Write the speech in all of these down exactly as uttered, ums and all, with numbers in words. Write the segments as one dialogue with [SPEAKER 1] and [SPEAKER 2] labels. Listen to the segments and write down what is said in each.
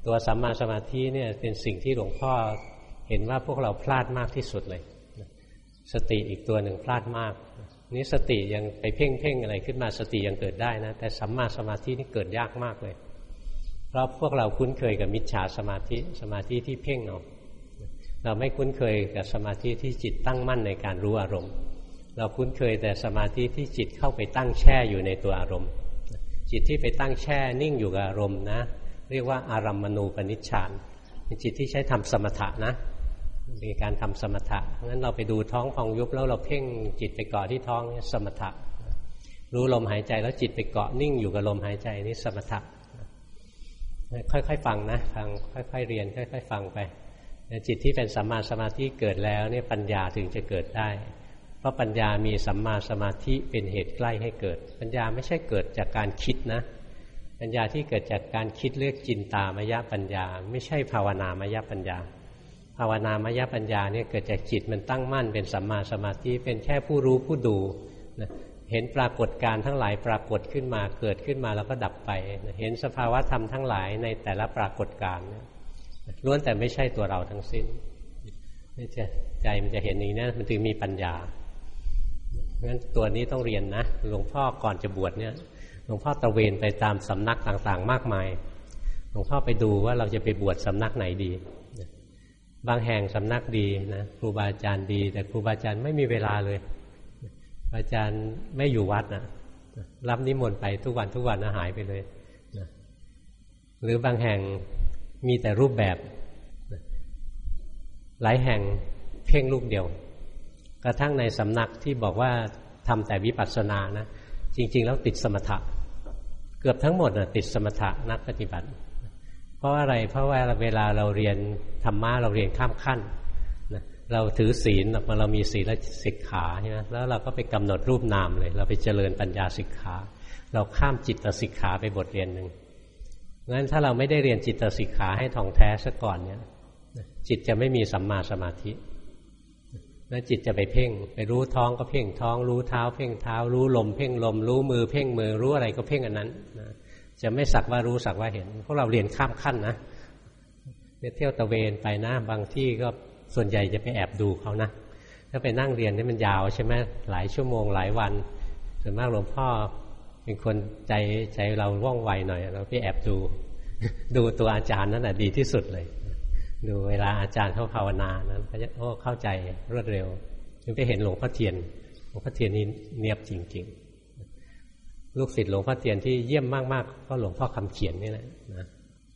[SPEAKER 1] ตัวสัมมาสมาธิเนี่ยเป็นสิ่งที่หลวงพ่อเห็นว่าพวกเราพลาดมากที่สุดเลยสติอีกตัวหนึ่งพลาดมากนี่สติยังไปเพ่งเพ่งอะไรขึ้นมาสติยังเกิดได้นะแต่สัมมาสมาธินี่เกิดยากมากเลยเพราะพวกเราคุ้นเคยกับมิจฉาสมาธิสมาธิที่เพ่งเอาเราไม่คุ้นเคยกับสมาธิที่จิตตั้งมั่นในการรู้อารมณ์เราคุ้นเคยแต่สมาธิที่จิตเข้าไปตั้งแช่อยู่ในตัวอารมณ์จิตที่ไปตั้งแช่นิ่งอยู่กับอารมณ์นะเรียกว่าอารัมมณูปนิชฌานเป็นจิตที่ใช้ทำสมถะนะเป็นการทำสมถะงั้นเราไปดูท้องพองยุบแล้วเราเพ่งจิตไปเกาะที่ท้องนี่สมถะรู้ลมหายใจแล้วจิตไปเกาะนิ่งอยู่กับลมหายใจนี่สมถะค่อยๆฟังนะฟังค่อยๆเรียนค่อยๆฟังไปจิตที่เป็นสัมมาสมาธิเกิดแล้วเนี่ยปัญญาถึงจะเกิดได้เพราะปัญญามีสัมมาสมาธิเป็นเหตุใกล้ให้เกิดปัญญาไม่ใช่เกิดจากการคิดนะปัญญาที่เกิดจากการคิดเรียกจินตามยปัญญาไม่ใช่ภาวนามยปัญญาภาวนามยปัญญาเนี่ยเกิดจากจิตมันตั้งมั่นเป็นสัมมาสมาธิเป็นแค่ผู้รู้ผู้ดูนะเห็นปรากฏการณ์ทั้งหลายปรากฏขึ้นมาเกิดขึ้นมาแล้วก็ดับไปเห็นสภาวะธรรมทั้งหลายในแต่ละปรากฏการณ์ล้วนแต่ไม่ใช่ตัวเราทั้งสิ้นนี่จะใจมันจะเห็นอย่างนี้นะมันถึงมีปัญญางั้นตัวนี้ต้องเรียนนะหลวงพ่อก่อนจะบวชเนี่ยหลวงพ่อตระเวนไปตามสำนักต่างๆมากมายหลวงพ่อไปดูว่าเราจะไปบวชสำนักไหนดีบางแห่งสำนักดีนะครูบาอาจารย์ดีแต่ครูบาอาจารย์ไม่มีเวลาเลยอาจารย์ไม่อยู่วัดนะรับนิมนต์ไปทุกวันทุกวันนะหายไปเลยนะหรือบางแห่งมีแต่รูปแบบนะหลายแห่งเพ่งลูกเดียวกระทั่งในสำนักที่บอกว่าทำแต่วิปัสสนานะจริงๆแล้วติดสมถะเกือบทั้งหมดนะติดสมถะนักปฏิบัติเพราะอะไรเพราะว่าเวลาเราเรียนธรรมะเราเรียนข้ามขั้นนะเราถือศีลมาเรามีศีลสิกขาใช่ไหมแล้วเราก็ไปกำหนดรูปนามเลยเราไปเจริญปัญญาสิกขาเราข้ามจิตสิกขาไปบทเรียนหนึ่งงั้นถ้าเราไม่ได้เรียนจิตสิกขาให้ท่องแท้ซะก่อนเนี่ยจิตจะไม่มีสัมมาสมาธิแล้วจิตจะไปเพ่งไปรู้ท้องก็เพ่งท้องรู้เท้าเพ่งเท้ารู้ลมเพ่งลมรู้มือเพ่งมือรู้อะไรก็เพ่งอันนั้นนะจะไม่สักว่ารู้สักว่าเห็นพวกเราเรียนข้ามขั้นนะเที่ยวตะเวนไปนะบางที่ก็ส่วนใหญ่จะไปแอบดูเขานะถ้าไปนั่งเรียนนี่มันยาวใช่ไหมหลายชั่วโมงหลายวันส่วนมากหลวงพ่อเป็นคนใจใจเราว่องไวหน่อยเราไปแอบดูดูตัวอาจารย์นั่นแหะดีที่สุดเลยดูเวลาอาจารย์เขาภาวนานั้นก็จะโอ้เข้าใจรวดเร็วจึงไปเห็นหลวงพ่อเทียนหลวงพ่อเทียนนี่เนียบจริงๆลูกศิษย์หลวงพ่อเทียนที่เยี่ยมมากๆก็หลวงพ่อคำเขียนนี่แหละนะ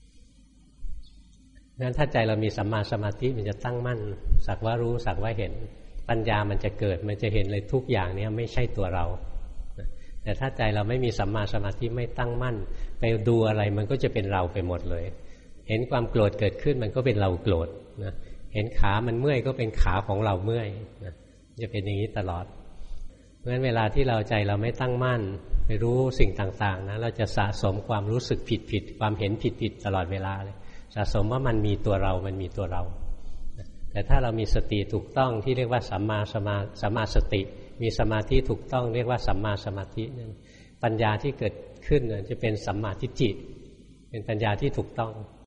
[SPEAKER 1] งั้นถ้าใจเรามีสัมมาสมาธิมันจะตั้งมั่นสักว่ารู้สักว่าเห็นปัญญามันจะเกิดมันจะเห็นเลยทุกอย่างนี้ไม่ใช่ตัวเราแต่ถ้าใจเราไม่มีสัมมาสมาธิไม่ตั้งมั่นไปดูอะไรมันก็จะเป็นเราไปหมดเลยเห็นความโกรธเกิดขึ้นมันก็เป็นเราโกรธนะเห็นขามันเมื่อยก็เป็นขาของเราเมื่อยนะจะเป็นอย่างนี้ตลอดเพราะฉะนั้นเวลาที่เราใจเราไม่ตั้งมั่นไปรู้สิ่งต่างๆนะเราจะสะสมความรู้สึกผิดๆความเห็นผิดๆตลอดเวลาเลยสะสมว่ามันมีตัวเรามันมีตัวเราแต่ถ้าเรามีสติถูกต้องที่เรียกว่าสัมมาสมาสัมมาสติมีสมาธิถูกต้องเรียกว่าสัมมาสมาธิปัญญาที่เกิดขึ้นจะเป็นสัมมาทิฏฐิเป็นปัญญาที่ถูกต้อง